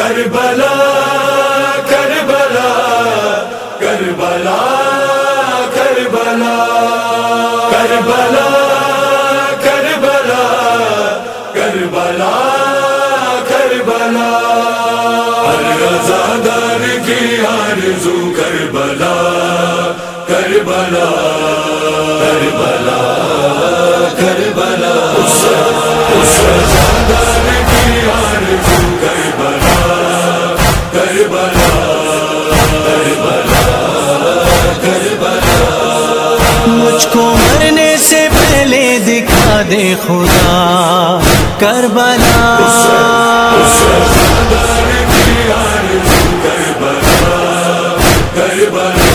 کربلا کربلا کربلا کربلا کربلا کربلا کربلا کربلا ہر عزادار کی آرزو کربلا کربلا کربلا کربلا اس عزادار کی آرزو کربلا کربلا کربلا کربلا مجھ کو مرنے سے پہلے دکھا دے خدا کربلا اس عزادار کی آرزو کربلا کربلا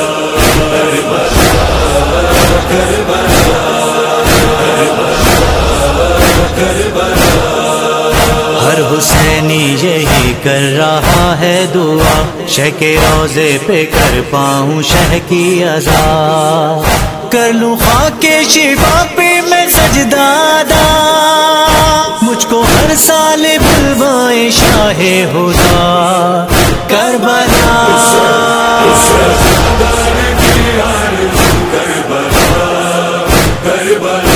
ہر حسینی یہی کر رہا ہے دعا، شہ کے روضے پہ کر پاؤں شہ کی عزا، کر لوں خاک شفا پہ میں سجدہ ادا، مجھ کو ہر سال بلوائے شاہ ہدا کربلا اس عزادار کی آرزو کربلا کربلا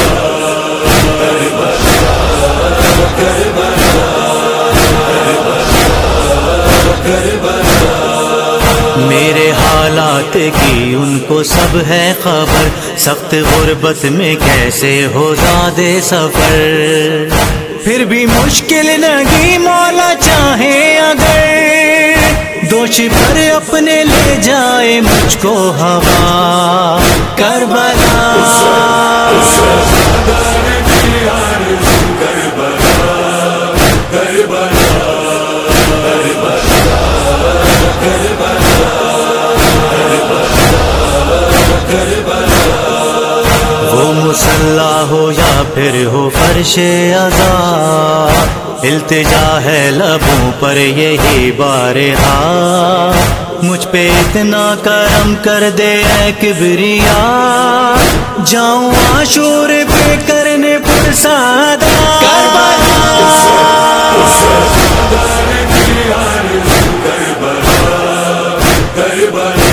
میرے حالات کی ان کو سب ہے خبر، سخت غربت میں کیسے ہو زیادہ سفر، پھر بھی مشکل نہیں مولا چاہے اگر، دوش پر اپنے لے جائے مجھ کو ہوا کربلا اس عزادار کی آرزو کربلا کربلا وہ مصلی ہو یا پھر ہو فرش عزا، التجا ہے لبوں پر یہی بارہا، مجھ پہ اتنا کرم کر دے اے کبریا، جاؤں عاشور پہ کرنے پر سادہ کربلا اس عزادار کی آرزو کربلا کربلا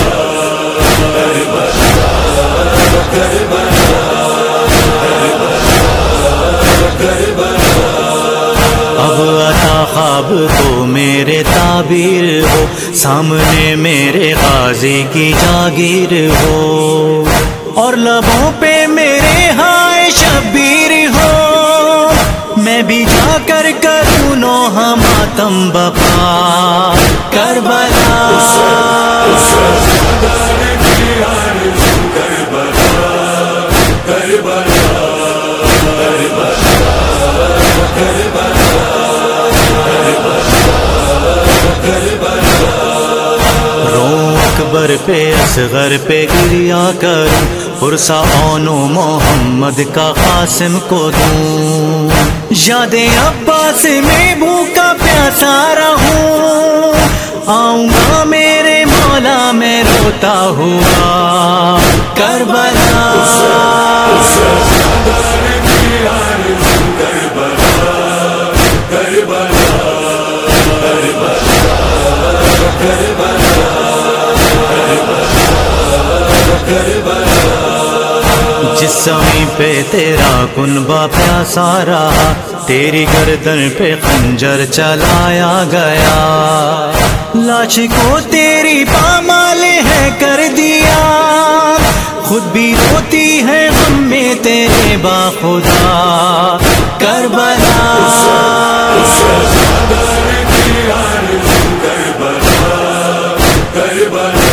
اب عطا خواب ہو میرے تعبیر ہو، سامنے میرے غازی کی جاگیر ہو، اور لبوں پہ میرے ہائے شبیر ہو، میں بھی جا کر کروں نوحہ ماتم بقا کربلا اس عزادار کی آرزو کربلا کربلا رو اکبر پہ اصغر پہ گریا کروں، پرسا اون و محمد کا قاسم کو دوں، یادیں عباس میں بھوکا پیاسا رہوں، آؤں گا میرے مولا میں روتا ہوا کربلا اس عزادار کی آرزو کربلا کربلا جس سمیں پہ تیرا کنبہ پیاسا رہا، تیری گردن پہ خنجر چلایا گیا، لاش کو تیری پامال ہے کر دیا، خود بھی روتی ہے غم میں تیرے باخدا کربلا اس عزادار کی آرزو کربلا کربلا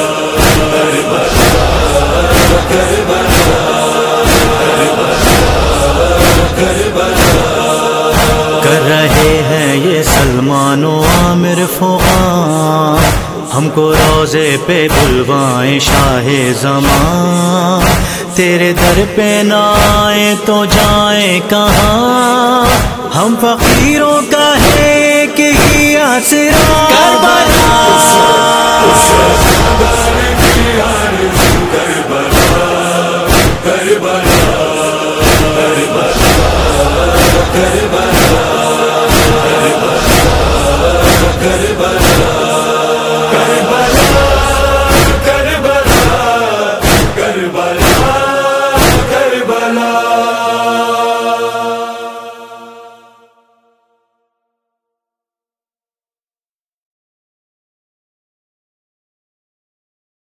کر رہے ہیں یہ سلمان و عامر فغاں، ہم کو روضے پہ بلوائیں شاہ زمان، تیرے در پہ نہ آئیں تو جائیں کہاں، ہم فقیروں کا ہے ایک ہی آسرا کربلا اس عزادار کی آرزو کربلا کربلا کربلا کربلا